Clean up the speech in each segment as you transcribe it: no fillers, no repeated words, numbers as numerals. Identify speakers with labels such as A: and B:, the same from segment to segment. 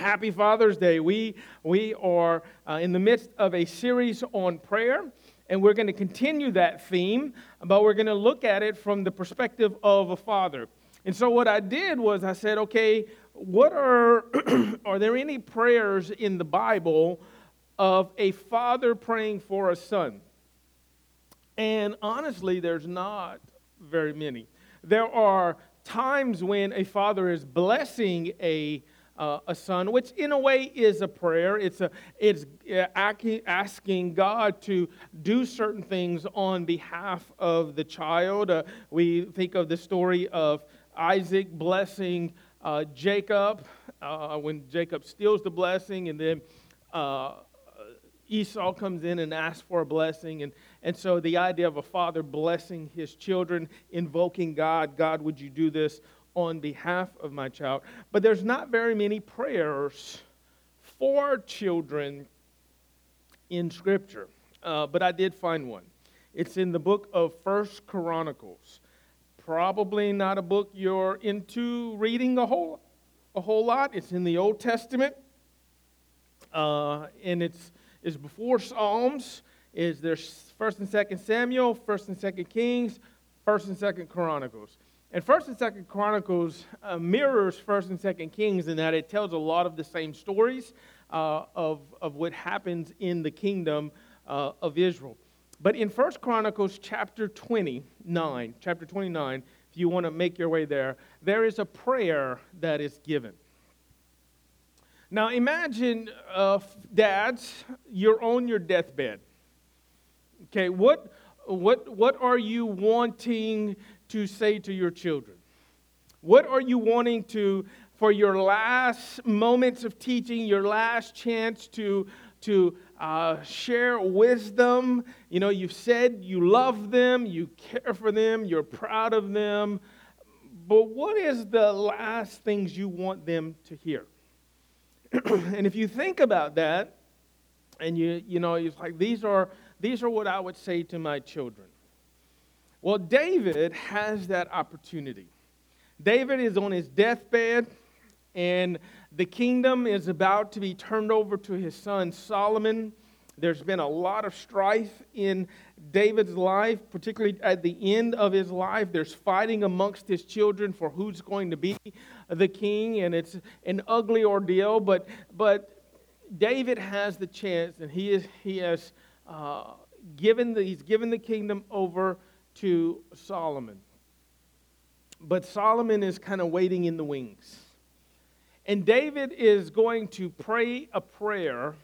A: Happy Father's Day. We are in the midst of a series on prayer, and we're going to continue that theme, but we're going to look at it from the perspective of a father. And so what I did was I said, okay, what are there any prayers in the Bible of a father praying for a son? And honestly, there's not very many. There are times when a father is blessing a son, which in a way is a prayer. It's asking God to do certain things on behalf of the child. We think of the story of Isaac blessing Jacob when Jacob steals the blessing, and then Esau comes in and asks for a blessing. And so the idea of a father blessing his children, invoking God, God, would you do this on behalf of my child? But there's not very many prayers for children in Scripture. But I did find one. It's in the book of 1 Chronicles. Probably not a book you're into reading a whole lot. It's in the Old Testament. And it's before Psalms. There's 1st and 2nd Samuel, 1st and 2nd Kings, 1st and 2nd Chronicles. And 1st and 2nd Chronicles mirrors 1st and 2nd Kings in that it tells a lot of the same stories of what happens in the kingdom of Israel. But in 1st Chronicles chapter 29, if you want to make your way there, there is a prayer that is given. Now imagine, dads, you're on your deathbed. Okay, what are you wanting to say to your children? What are you wanting for your last moments of teaching, your last chance to share wisdom? You know, you've said you love them, you care for them, you're proud of them. But what is the last things you want them to hear? And if you think about that, and you know, it's like these are what I would say to my children. Well, David has that opportunity. David is on his deathbed, and the kingdom is about to be turned over to his son Solomon. There's been a lot of strife in David's life, particularly at the end of his life. There's fighting amongst his children for who's going to be the king, and it's an ugly ordeal. But David has the chance, and he's given the kingdom over to Solomon. But Solomon is kind of waiting in the wings. And David is going to pray a prayer,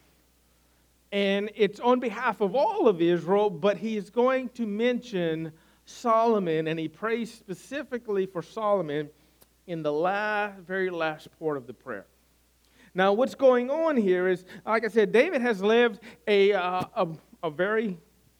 A: and it's on behalf of all of Israel, but he's going to mention Solomon, and he prays specifically for Solomon in the very last part of the prayer. Now, what's going on here is, like I said, David has lived a very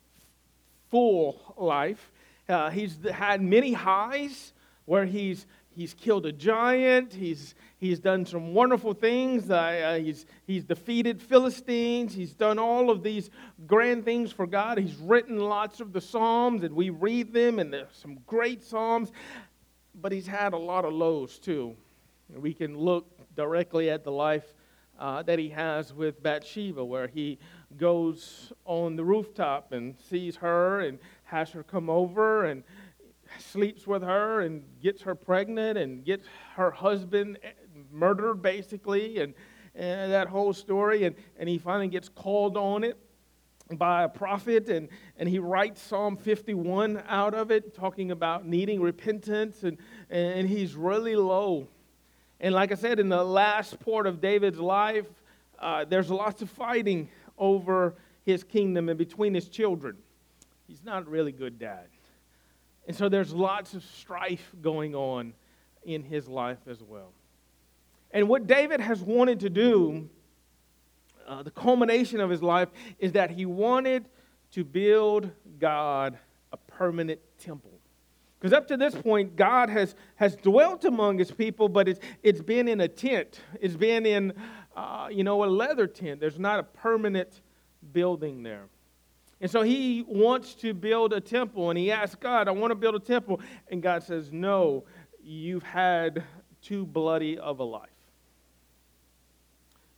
A: full life. He's had many highs where he's killed a giant. He's done some wonderful things. He's defeated Philistines. He's done all of these grand things for God. He's written lots of the Psalms, and we read them, and there's some great Psalms. But he's had a lot of lows too. We can look directly at the life that he has with Bathsheba, where he goes on the rooftop and sees her and has her come over and sleeps with her and gets her pregnant and gets her husband murdered, basically, and that whole story. And he finally gets called on it by a prophet, and he writes Psalm 51 out of it, talking about needing repentance, and he's really low. And like I said, in the last part of David's life, there's lots of fighting over his kingdom and between his children. He's not a really good dad. And so there's lots of strife going on in his life as well. And what David has wanted to do, the culmination of his life, is that he wanted to build God a permanent temple. Because up to this point, God has dwelt among his people, but it's been in a tent. It's been in, a leather tent. There's not a permanent building there. And so he wants to build a temple, and he asks God, I want to build a temple. And God says, no, you've had too bloody of a life.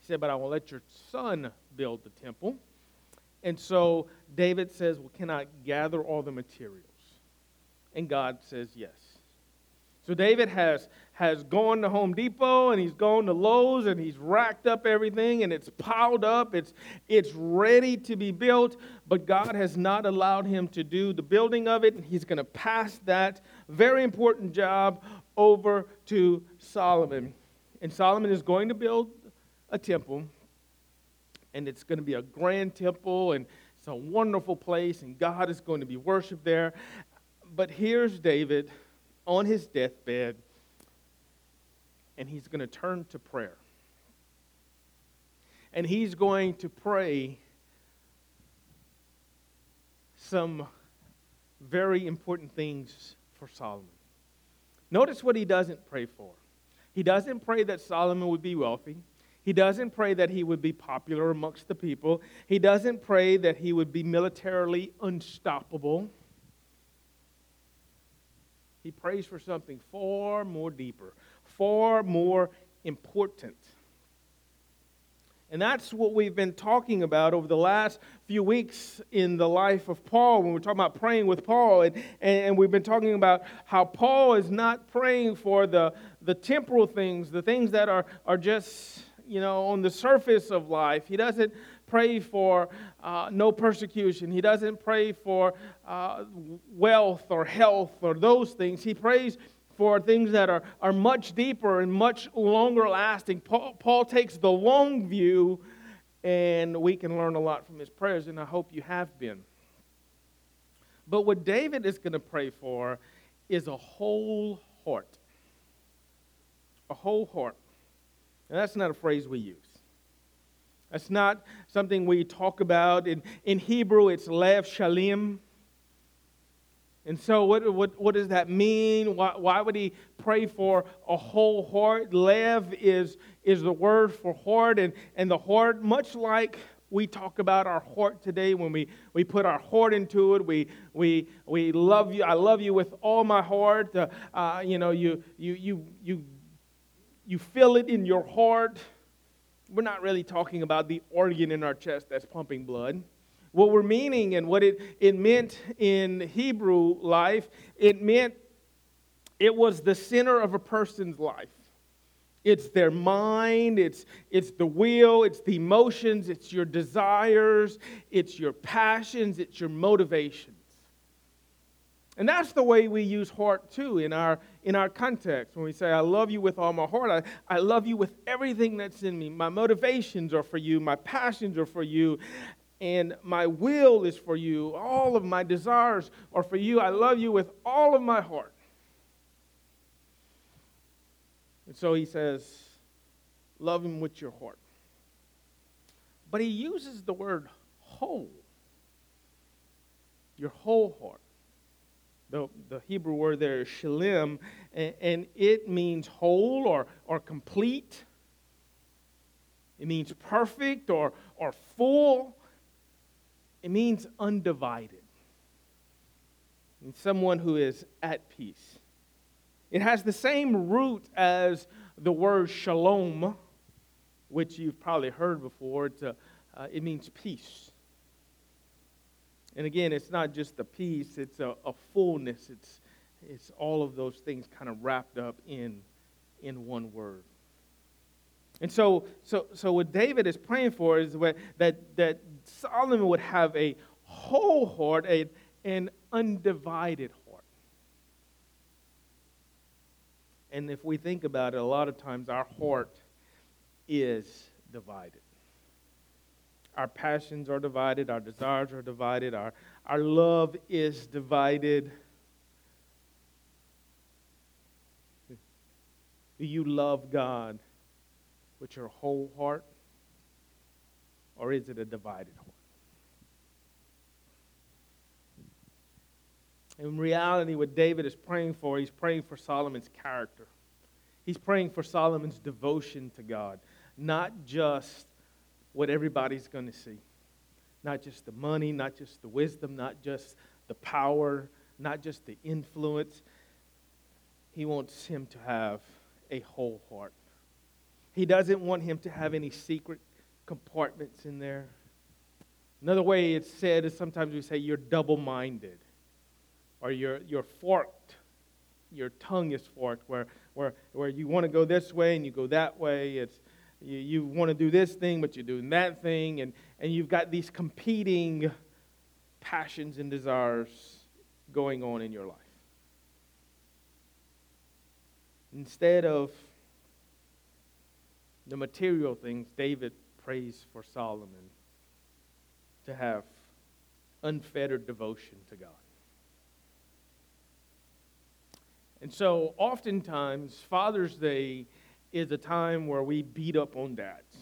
A: He said, but I will let your son build the temple. And so David says, well, can I gather all the materials? And God says yes. So David has gone to Home Depot and he's gone to Lowe's and he's racked up everything and it's piled up. It's ready to be built, but God has not allowed him to do the building of it. And he's going to pass that very important job over to Solomon. And Solomon is going to build a temple, and it's going to be a grand temple, and it's a wonderful place, and God is going to be worshiped there. But here's David on his deathbed, and he's going to turn to prayer. And he's going to pray some very important things for Solomon. Notice what he doesn't pray for. He doesn't pray that Solomon would be wealthy. He doesn't pray that he would be popular amongst the people. He doesn't pray that he would be militarily unstoppable. He prays for something far more deeper, far more important. And that's what we've been talking about over the last few weeks in the life of Paul, when we're talking about praying with Paul. And we've been talking about how Paul is not praying for the temporal things, the things that are just, on the surface of life. He doesn't pray for no persecution. He doesn't pray for wealth or health or those things. He prays for things that are much deeper and much longer lasting. Paul takes the long view, and we can learn a lot from his prayers, and I hope you have been. But what David is going to pray for is a whole heart. A whole heart. And that's not a phrase we use. That's not something we talk about. In Hebrew, it's lev shalim. And so what does that mean? Why would he pray for a whole heart? Lev is the word for heart. And the heart, much like we talk about our heart today, when we put our heart into it, we love you. I love you with all my heart. You feel it in your heart. We're not really talking about the organ in our chest that's pumping blood. What we're meaning and what it meant in Hebrew life, it meant it was the center of a person's life. It's their mind, it's the will, it's the emotions, it's your desires, it's your passions, it's your motivations. And that's the way we use heart too in our context. When we say, I love you with all my heart, I love you with everything that's in me. My motivations are for you, my passions are for you, and my will is for you. All of my desires are for you. I love you with all of my heart. And so he says, love him with your heart. But he uses the word whole. Your whole heart. The Hebrew word there is shalim, and it means whole or complete. It means perfect or full. It means undivided. And someone who is at peace. It has the same root as the word shalom, which you've probably heard before. It means peace. And again, it's not just a peace, it's a fullness. It's all of those things kind of wrapped up in one word. And so what David is praying for is that Solomon would have a whole heart, an undivided heart. And if we think about it, a lot of times our heart is divided. Our passions are divided, our desires are divided, our love is divided. Do you love God with your whole heart? Or is it a divided heart? In reality, what David is praying for, he's praying for Solomon's character. He's praying for Solomon's devotion to God, not just what everybody's going to see. Not just the money, not just the wisdom, not just the power, not just the influence. He wants him to have a whole heart. He doesn't want him to have any secret compartments in there. Another way it's said is sometimes we say you're double-minded, or you're forked. Your tongue is forked, where you want to go this way and you go that way. It's you want to do this thing, but you're doing that thing, and you've got these competing passions and desires going on in your life. Instead of the material things, David prays for Solomon to have unfettered devotion to God. And so oftentimes, Father's Day is a time where we beat up on dads.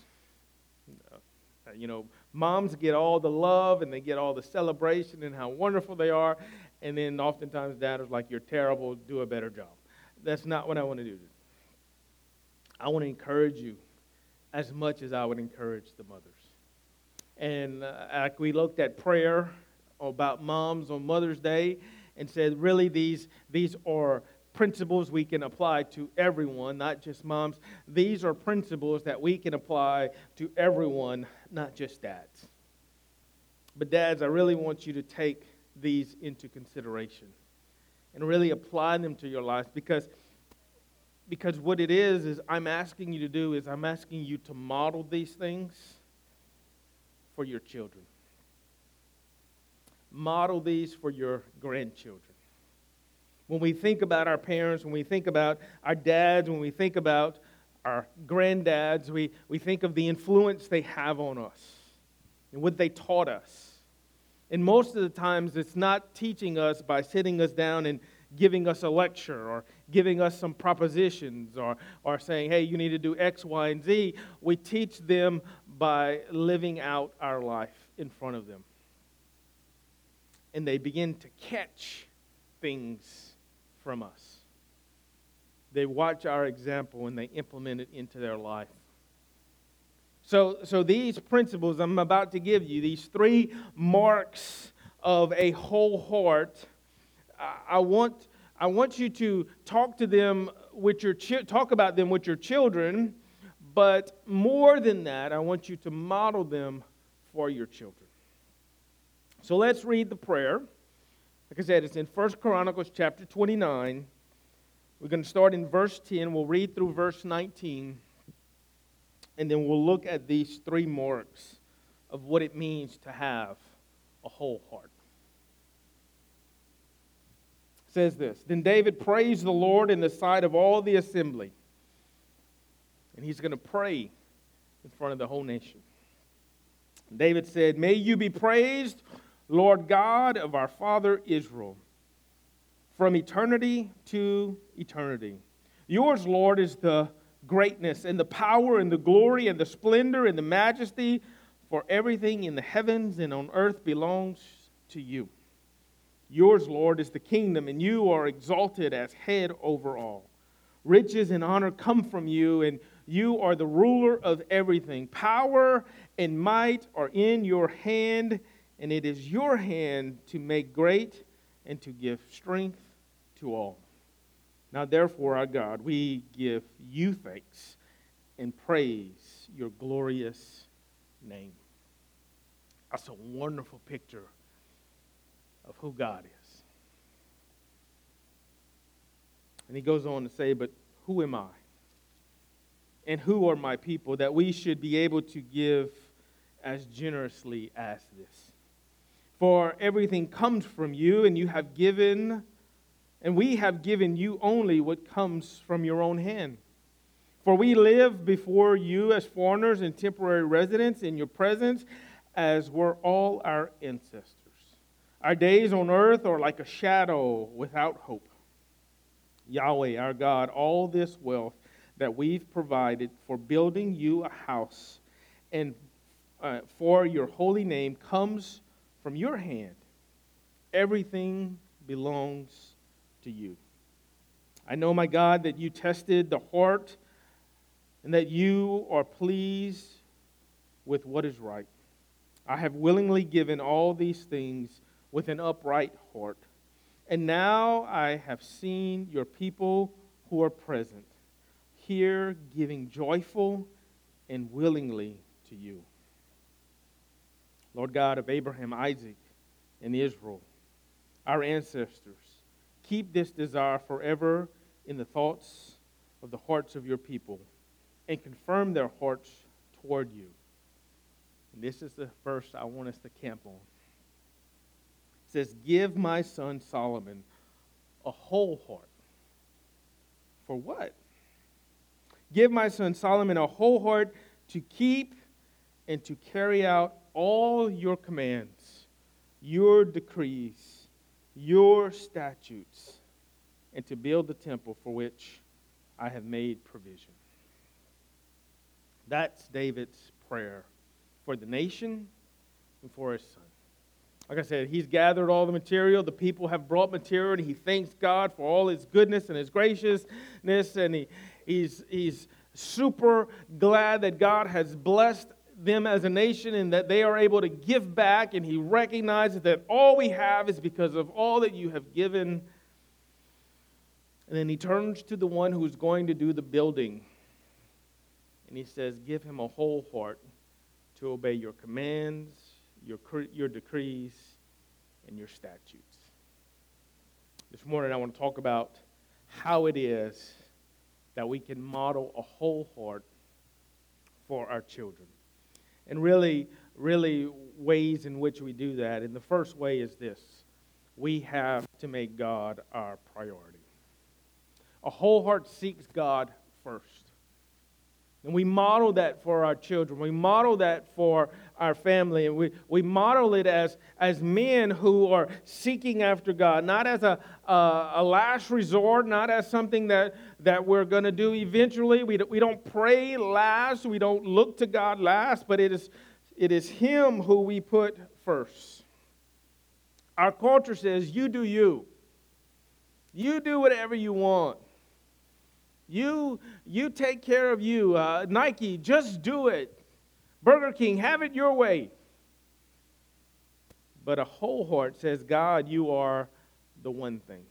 A: Moms get all the love and they get all the celebration and how wonderful they are. And then oftentimes dad is like, you're terrible, do a better job. That's not what I want to do. I want to encourage you as much as I would encourage the mothers. And like we looked at prayer about moms on Mother's Day and said, really, these are principles we can apply to everyone, not just moms. These are principles that we can apply to everyone, not just dads. But dads, I really want you to take these into consideration and really apply them to your life, because what it is I'm asking you to do is I'm asking you to model these things for your children. Model these for your grandchildren. When we think about our parents, when we think about our dads, when we think about our granddads, we think of the influence they have on us and what they taught us. And most of the times, it's not teaching us by sitting us down and giving us a lecture or giving us some propositions or saying, hey, you need to do X, Y, and Z. We teach them by living out our life in front of them. And they begin to catch things from us. They watch our example and they implement it into their life. So these principles I'm about to give you, these 3 marks of a whole heart, I want you to talk to them with talk about them with your children, but more than that, I want you to model them for your children. So let's read the prayer. Like I said, it's in 1 Chronicles chapter 29. We're going to start in verse 10. We'll read through verse 19. And then we'll look at these 3 marks of what it means to have a whole heart. It says this, then David praised the Lord in the sight of all the assembly. And he's going to pray in front of the whole nation. David said, may you be praised, Lord God of our father Israel, from eternity to eternity. Yours, Lord, is the greatness and the power and the glory and the splendor and the majesty, for everything in the heavens and on earth belongs to you. Yours, Lord, is the kingdom, and you are exalted as head over all. Riches and honor come from you, and you are the ruler of everything. Power and might are in your hand, and it is your hand to make great and to give strength to all. Now, therefore, our God, we give you thanks and praise your glorious name. That's a wonderful picture of who God is. And he goes on to say, but who am I? And who are my people that we should be able to give as generously as this? For everything comes from you, and you have given, and we have given you only what comes from your own hand. For we live before you as foreigners and temporary residents in your presence, as were all our ancestors. Our days on earth are like a shadow without hope. Yahweh, our God, all this wealth that we've provided for building you a house and for your holy name comes from your hand. Everything belongs to you. I know, my God, that you tested the heart and that you are pleased with what is right. I have willingly given all these things with an upright heart. And now I have seen your people who are present appear giving joyful and willingly to you. Lord God of Abraham, Isaac, and Israel, our ancestors, keep this desire forever in the thoughts of the hearts of your people and confirm their hearts toward you. And this is the verse I want us to camp on. It says, give my son Solomon a whole heart. For what? Give my son Solomon a whole heart to keep and to carry out all your commands, your decrees, your statutes, and to build the temple for which I have made provision. That's David's prayer for the nation and for his son. Like I said, he's gathered all the material. The people have brought material, and he thanks God for all his goodness and his graciousness, and he's super glad that God has blessed them as a nation and that they are able to give back, and he recognizes that all we have is because of all that you have given. And then he turns to the one who's going to do the building, and he says, give him a whole heart to obey your commands, your decrees, and your statutes. This morning I want to talk about how it is that we can model a whole heart for our children. And really ways in which we do that. And the first way is this: we have to make God our priority. A whole heart seeks God first. And we model that for our children. We model that for our family. And we model it as men who are seeking after God, not as a last resort, not as something that we're going to do eventually. We don't pray last. We don't look to God last. But it is Him who we put first. Our culture says, you do you. You do whatever you want. You take care of you. Nike, just do it. Burger King, have it your way. But a whole heart says, God, you are the one thing.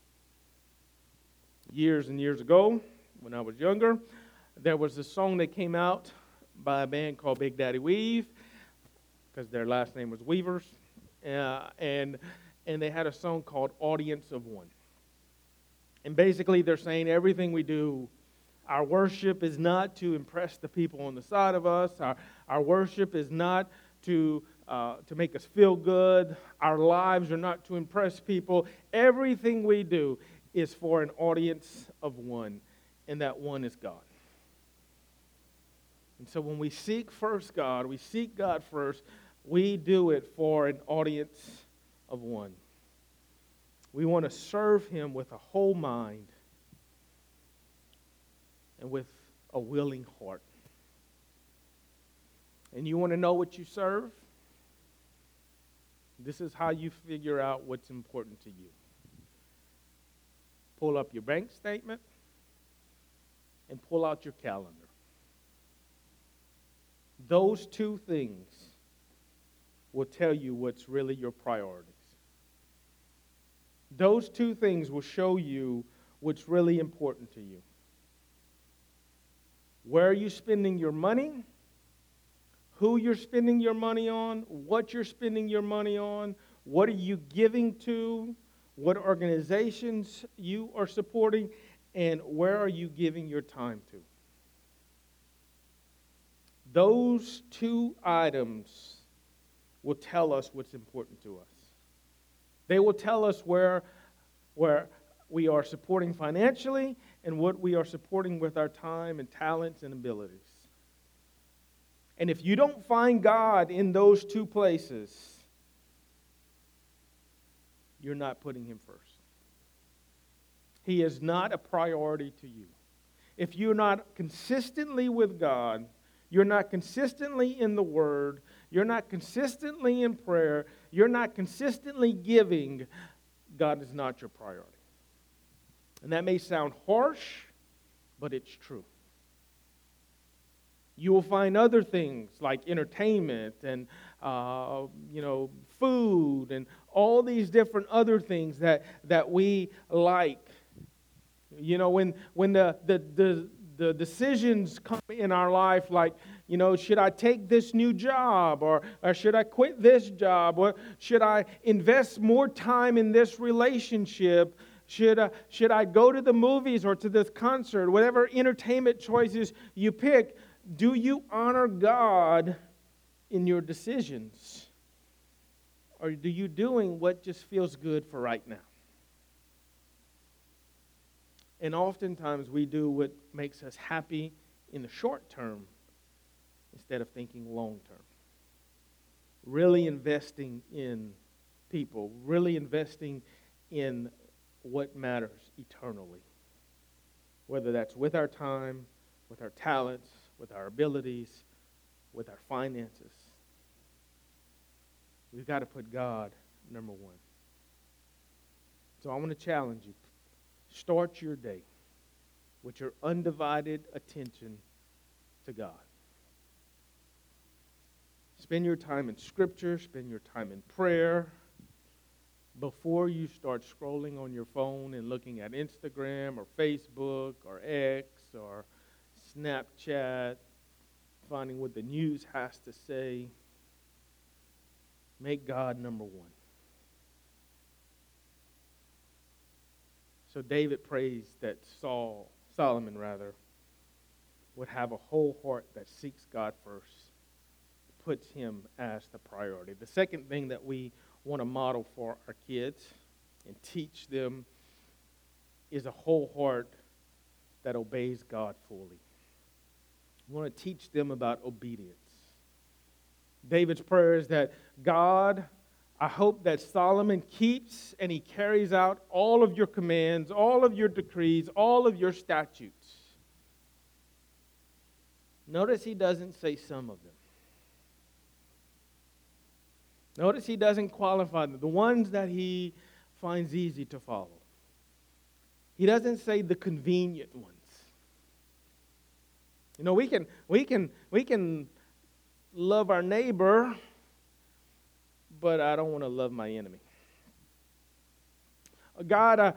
A: Years and years ago, when I was younger, there was a song that came out by a band called Big Daddy Weave, because their last name was Weavers. And they had a song called Audience of One. And basically they're saying everything we do, our worship is not to impress the people on the side of us. Our worship is not to make us feel good. Our lives are not to impress people. Everything we do is for an audience of one, and that one is God. And so when we seek first God, we seek God first, we do it for an audience of one. We want to serve Him with a whole mind and with a willing heart. And you want to know what you serve? This is how you figure out what's important to you. Pull up your bank statement and pull out your calendar. Those two things will tell you what's really your priorities. Those two things will show you what's really important to you. Where are you spending your money? Who you're spending your money on? What you're spending your money on? What are you giving to? What organizations you are supporting? And where are you giving your time to? Those two items will tell us what's important to us. They will tell us where we are supporting financially and what we are supporting with our time and talents and abilities. And if you don't find God in those two places, you're not putting Him first. He is not a priority to you. If you're not consistently with God, you're not consistently in the Word, you're not consistently in prayer, you're not consistently giving, God is not your priority. And that may sound harsh, but it's true. You will find other things like entertainment and food and all these different other things that we like. You know, when the the decisions come in our life like, should I take this new job or should I quit this job or should I invest more time in this relationship? Should I go to the movies or to this concert? Whatever entertainment choices you pick, do you honor God in your decisions? Or do you doing what just feels good for right now? And oftentimes we do what makes us happy in the short term instead of thinking long term. Really investing in people, really investing in what matters eternally. Whether that's with our time, with our talents, with our abilities, with our finances. We've got to put God number one. So I want to challenge you. Start your day with your undivided attention to God. Spend your time in Scripture, spend your time in prayer before you start scrolling on your phone and looking at Instagram or Facebook or X or Snapchat, finding what the news has to say. Make God number one. So David prays that Solomon would have a whole heart that seeks God first, puts him as the priority. The second thing that we want to model for our kids and teach them is a whole heart that obeys God fully. We want to teach them about obedience. David's prayer is that God, I hope that Solomon keeps and he carries out all of your commands, all of your decrees, all of your statutes. Notice he doesn't say some of them. Notice he doesn't qualify them, the ones that he finds easy to follow. He doesn't say the convenient ones. We can love our neighbor, but I don't want to love my enemy. God,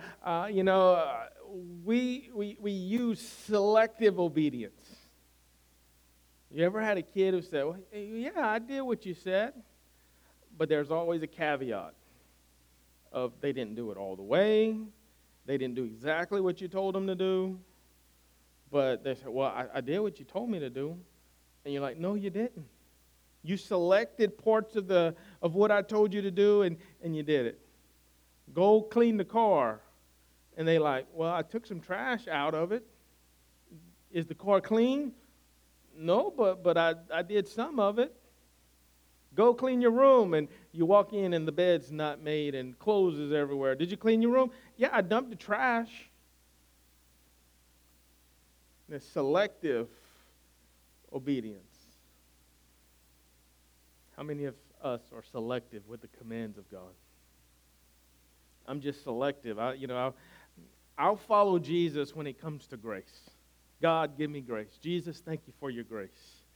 A: we use selective obedience. You ever had a kid who said, well, yeah, I did what you said, but there's always a caveat of they didn't do it all the way, they didn't do exactly what you told them to do, but they said, well, I did what you told me to do, and you're like, no, you didn't. You selected parts of what I told you to do, and you did it. Go clean the car. And they like, well, I took some trash out of it. Is the car clean? No, but I did some of it. Go clean your room. And you walk in and the bed's not made and clothes is everywhere. Did you clean your room? Yeah, I dumped the trash. It's selective obedience. How many of us are selective with the commands of God? I'm just selective. I'll follow Jesus when it comes to grace. God, give me grace. Jesus, thank you for your grace.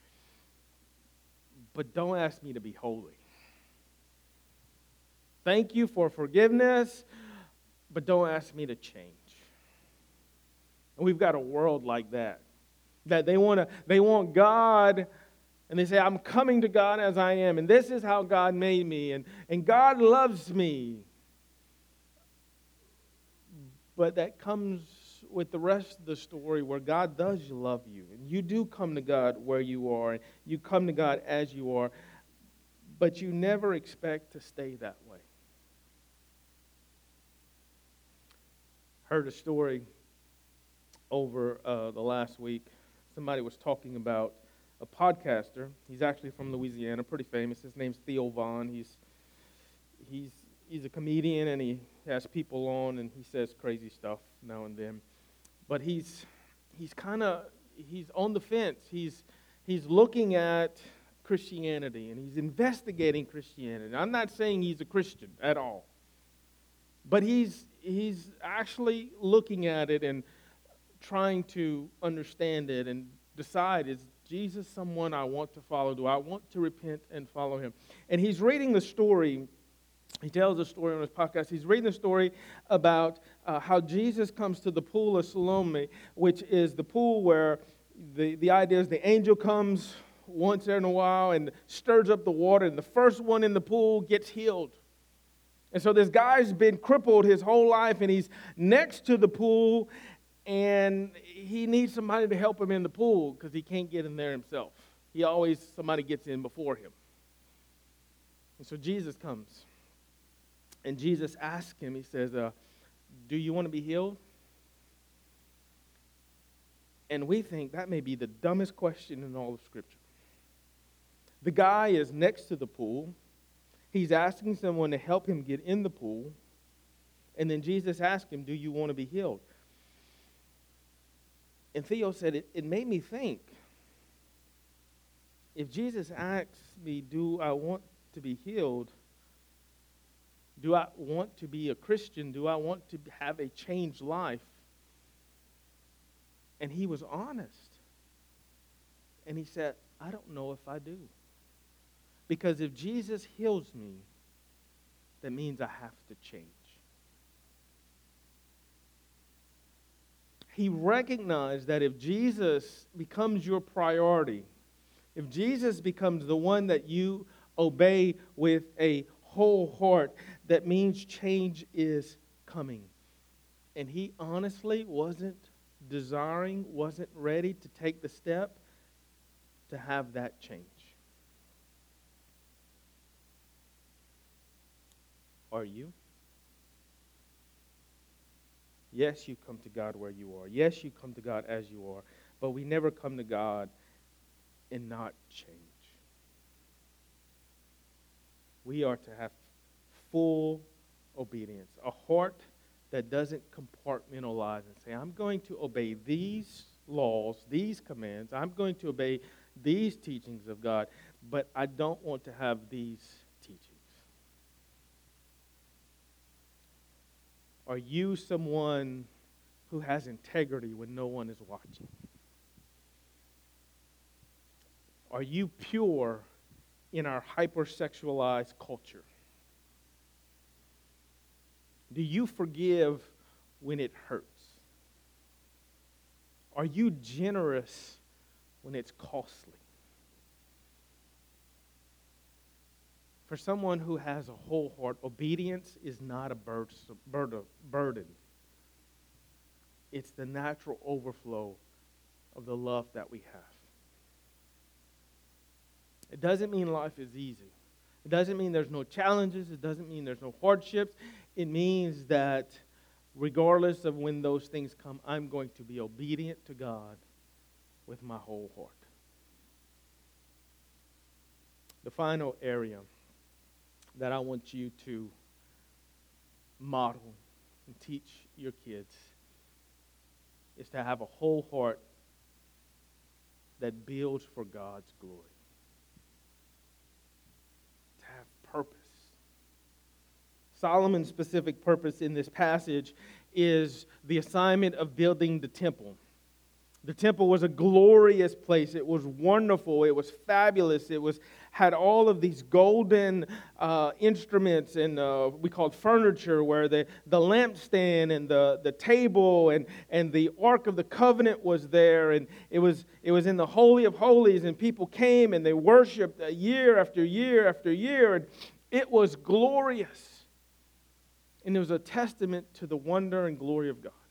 A: But don't ask me to be holy. Thank you for forgiveness, but don't ask me to change. And we've got a world like that. That they want God. And they say, I'm coming to God as I am, and this is how God made me, and God loves me. But that comes with the rest of the story where God does love you, and you do come to God where you are, and you come to God as you are, but you never expect to stay that way. Heard a story over the last week. Somebody was talking about a podcaster. He's actually from Louisiana, pretty famous. His name's Theo Vaughn. He's a comedian, and he has people on, and he says crazy stuff now and then. But he's on the fence. He's looking at Christianity, and he's investigating Christianity. I'm not saying he's a Christian at all, but he's actually looking at it and trying to understand it and decide, is Jesus someone I want to follow? Do I want to repent and follow him? And he's reading the story He tells a story on his podcast. He's reading a story about how Jesus comes to the pool of Siloam, which is the pool where the idea is the angel comes once in a while and stirs up the water, and the first one in the pool gets healed. And so this guy's been crippled his whole life, and he's next to the pool, and he needs somebody to help him in the pool because he can't get in there himself. Somebody gets in before him. And so Jesus comes. And Jesus asks him, he says, do you want to be healed? And we think that may be the dumbest question in all of Scripture. The guy is next to the pool. He's asking someone to help him get in the pool. And then Jesus asks him, do you want to be healed? And Theo said, it made me think, if Jesus asks me, do I want to be healed? Do I want to be a Christian? Do I want to have a changed life? And he was honest. And he said, I don't know if I do. Because if Jesus heals me, that means I have to change. He recognized that if Jesus becomes your priority, if Jesus becomes the one that you obey with a whole heart, that means change is coming. And he honestly wasn't ready to take the step to have that change. Are you? Yes, you come to God where you are. Yes, you come to God as you are. But we never come to God and not change. We are to have full obedience, a heart that doesn't compartmentalize and say, I'm going to obey these laws, these commands. I'm going to obey these teachings of God, but I don't want to have these teachings. Are you someone who has integrity when no one is watching? Are you pure in our hypersexualized culture? Do you forgive when it hurts? Are you generous when it's costly? For someone who has a whole heart, obedience is not a burden. It's the natural overflow of the love that we have. It doesn't mean life is easy. It doesn't mean there's no challenges. It doesn't mean there's no hardships. It means that regardless of when those things come, I'm going to be obedient to God with my whole heart. The final area that I want you to model and teach your kids is to have a whole heart that builds for God's glory. To have purpose. Solomon's specific purpose in this passage is the assignment of building the temple. The temple was a glorious place. It was wonderful. It was fabulous. Had all of these golden instruments and we called furniture, where the lampstand and the table and the Ark of the Covenant was there, and it was in the Holy of Holies, and people came and they worshipped year after year after year, and it was glorious, and it was a testament to the wonder and glory of God.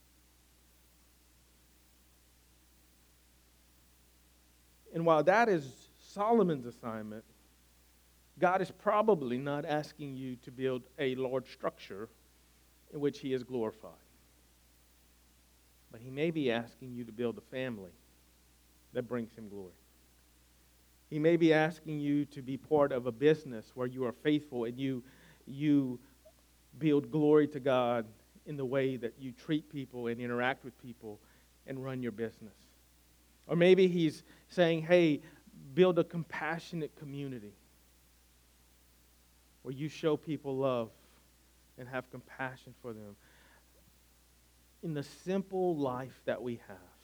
A: And while that is Solomon's assignment, God is probably not asking you to build a large structure in which He is glorified. But He may be asking you to build a family that brings Him glory. He may be asking you to be part of a business where you are faithful and you build glory to God in the way that you treat people and interact with people and run your business. Or maybe He's saying, hey, build a compassionate community where you show people love and have compassion for them. In the simple life that we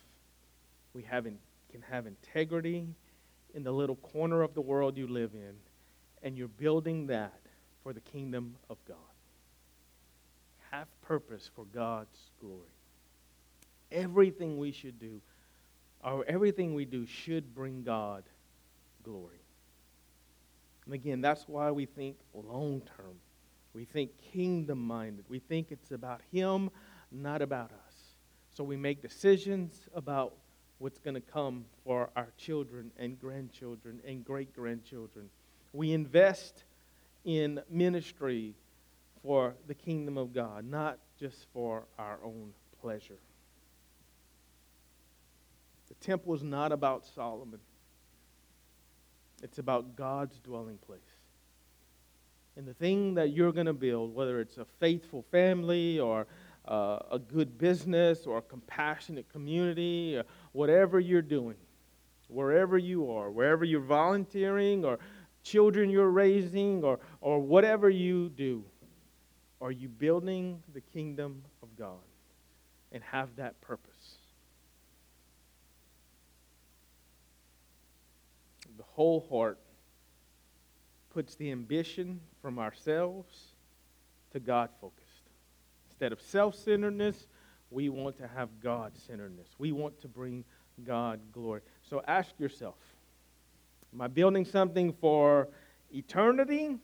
A: can have integrity in the little corner of the world you live in, and you're building that for the kingdom of God. Have purpose for God's glory. Everything we should do, or everything we do, should bring God glory. And again, that's why we think long term. We think kingdom-minded. We think it's about Him, not about us. So we make decisions about what's going to come for our children and grandchildren and great-grandchildren. We invest in ministry for the kingdom of God, not just for our own pleasure. The temple is not about Solomon. It's about God's dwelling place. And the thing that you're going to build, whether it's a faithful family or a good business or a compassionate community, or whatever you're doing, wherever you are, wherever you're volunteering or children you're raising or whatever you do, are you building the kingdom of God and have that purpose? The whole heart puts the ambition from ourselves to God-focused. Instead of self-centeredness, we want to have God-centeredness. We want to bring God glory. So ask yourself, am I building something for eternity?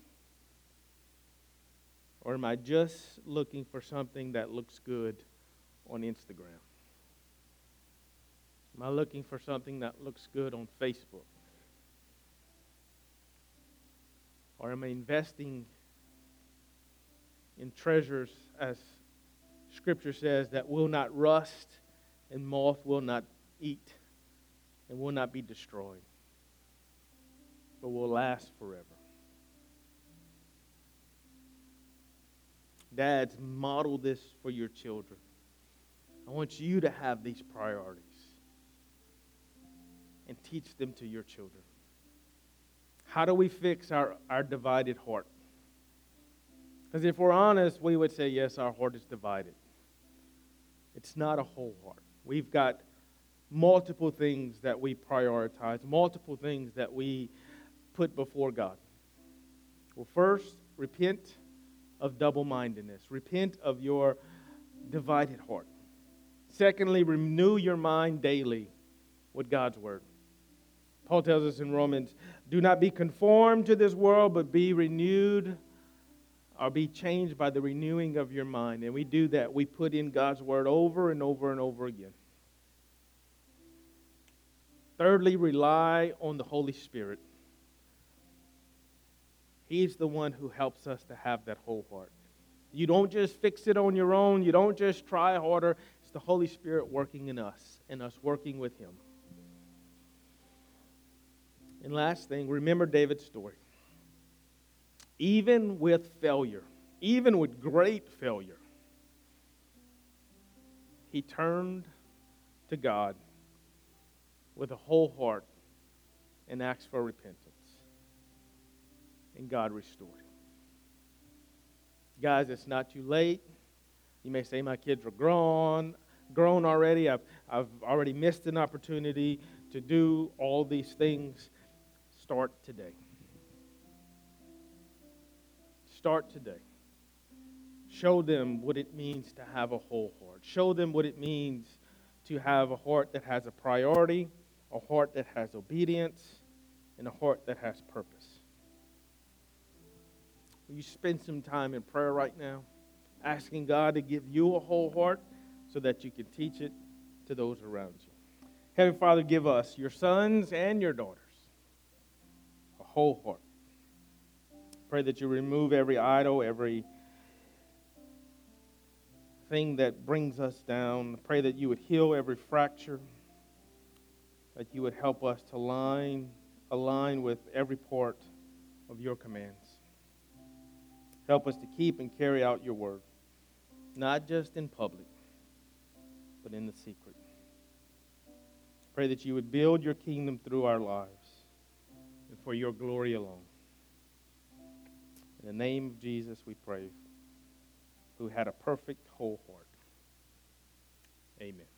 A: Or am I just looking for something that looks good on Instagram? Am I looking for something that looks good on Facebook? Or am I investing in treasures, as Scripture says, that will not rust and moth will not eat and will not be destroyed, but will last forever? Dads, model this for your children. I want you to have these priorities and teach them to your children. How do we fix our divided heart? Because if we're honest, we would say, yes, our heart is divided. It's not a whole heart. We've got multiple things that we prioritize, multiple things that we put before God. Well, first, repent of double-mindedness. Repent of your divided heart. Secondly, renew your mind daily with God's Word. Paul tells us in Romans, do not be conformed to this world, but be renewed or be changed by the renewing of your mind. And we do that. We put in God's Word over and over and over again. Thirdly, rely on the Holy Spirit. He's the one who helps us to have that whole heart. You don't just fix it on your own. You don't just try harder. It's the Holy Spirit working in us and us working with Him. And last thing, remember David's story. Even with failure, even with great failure, he turned to God with a whole heart and asked for repentance. And God restored him. Guys, it's not too late. You may say, my kids are grown already. I've already missed an opportunity to do all these things. Start today. Start today. Show them what it means to have a whole heart. Show them what it means to have a heart that has a priority, a heart that has obedience, and a heart that has purpose. Will you spend some time in prayer right now, asking God to give you a whole heart so that you can teach it to those around you? Heavenly Father, give us, your sons and your daughters, a whole heart. Pray that you remove every idol, every thing that brings us down. Pray that you would heal every fracture, that you would help us to align with every part of your commands. Help us to keep and carry out your word, not just in public, but in the secret. Pray that you would build your kingdom through our lives and for your glory alone. In the name of Jesus we pray, who had a perfect whole heart. Amen.